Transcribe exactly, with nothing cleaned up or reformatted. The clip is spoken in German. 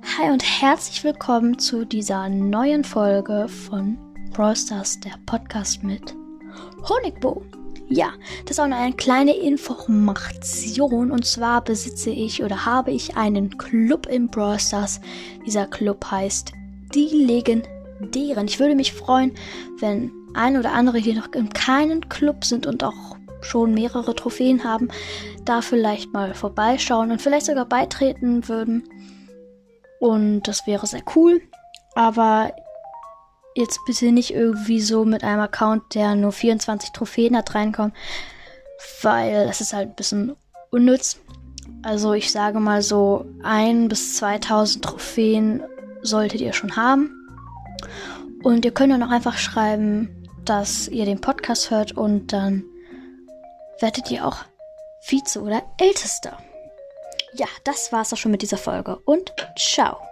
Hi und herzlich willkommen zu dieser neuen Folge von Brawl Stars, der Podcast mit Honigbo. Ja, das ist auch noch eine kleine Information, und zwar besitze ich oder habe ich einen Club in Brawl Stars. Dieser Club heißt Die Legendären. Ich würde mich freuen, wenn ein oder andere hier noch in keinem Club sind und auch schon mehrere Trophäen haben, da vielleicht mal vorbeischauen und vielleicht sogar beitreten würden. Und das wäre sehr cool, aber jetzt bitte nicht irgendwie so mit einem Account, der nur vierundzwanzig Trophäen hat, reinkommen, weil das ist halt ein bisschen unnütz. Also ich sage mal so, ein bis zweitausend Trophäen solltet ihr schon haben. Und ihr könnt dann auch einfach schreiben, dass ihr den Podcast hört, und dann werdet ihr auch Vize oder Ältester. Ja, das war's auch schon mit dieser Folge und ciao.